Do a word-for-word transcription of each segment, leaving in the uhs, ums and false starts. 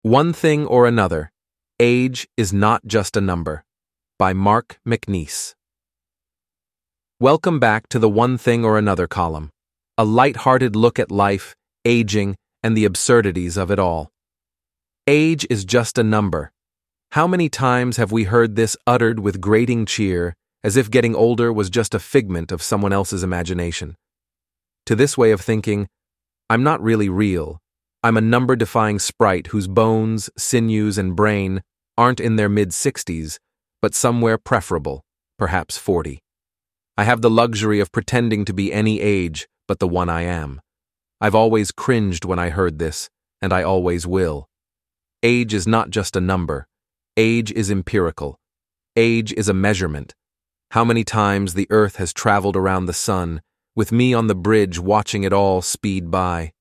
One Thing or Another, Age is Not Just a Number, by Mark McNeice. Welcome back to the One Thing or Another column, a light-hearted look at life, aging, and the absurdities of it all. Age is just a number. How many times have we heard this uttered with grating cheer, as if getting older was just a figment of someone else's imagination? To this way of thinking, I'm not really real. I'm a number-defying sprite whose bones, sinews, and brain aren't in their mid-sixties, but somewhere preferable, perhaps forty. I have the luxury of pretending to be any age but the one I am. I've always cringed when I heard this, and I always will. Age is not just a number. Age is empirical. Age is a measurement. How many times the earth has traveled around the sun, with me on the bridge watching it all speed by.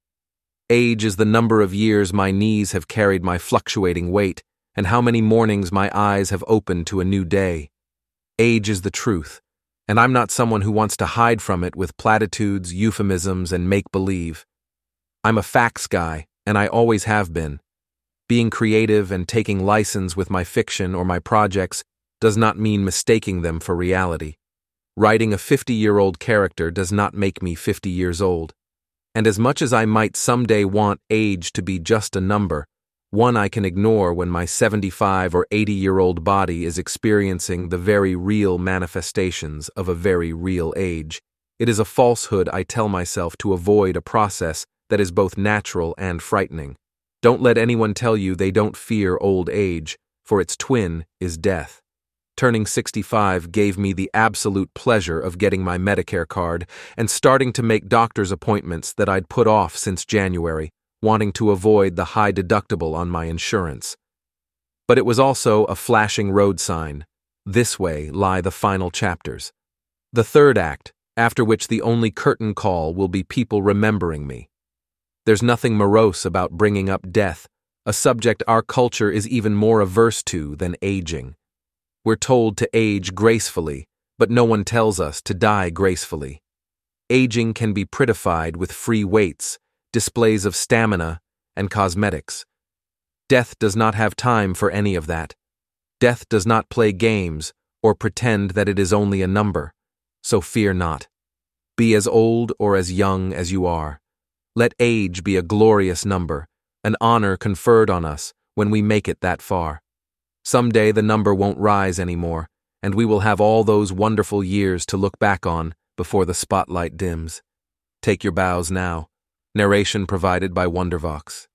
Age is the number of years my knees have carried my fluctuating weight, and how many mornings my eyes have opened to a new day. Age is the truth, and I'm not someone who wants to hide from it with platitudes, euphemisms, and make-believe. I'm a facts guy, and I always have been. Being creative and taking license with my fiction or my projects does not mean mistaking them for reality. Writing a fifty-year-old character does not make me fifty years old. And as much as I might someday want age to be just a number, one I can ignore when my seventy-five or eighty-year-old body is experiencing the very real manifestations of a very real age, it is a falsehood I tell myself to avoid a process that is both natural and frightening. Don't let anyone tell you they don't fear old age, for its twin is death. Turning sixty-five gave me the absolute pleasure of getting my Medicare card and starting to make doctor's appointments that I'd put off since January, wanting to avoid the high deductible on my insurance. But it was also a flashing road sign. This way lie the final chapters. The third act, after which the only curtain call will be people remembering me. There's nothing morose about bringing up death, a subject our culture is even more averse to than aging. We're told to age gracefully, but no one tells us to die gracefully. Aging can be prettified with free weights, displays of stamina, and cosmetics. Death does not have time for any of that. Death does not play games or pretend that it is only a number, so fear not. Be as old or as young as you are. Let age be a glorious number, an honor conferred on us when we make it that far. Someday the number won't rise anymore, and we will have all those wonderful years to look back on before the spotlight dims. Take your bows now. Narration provided by Wondervox.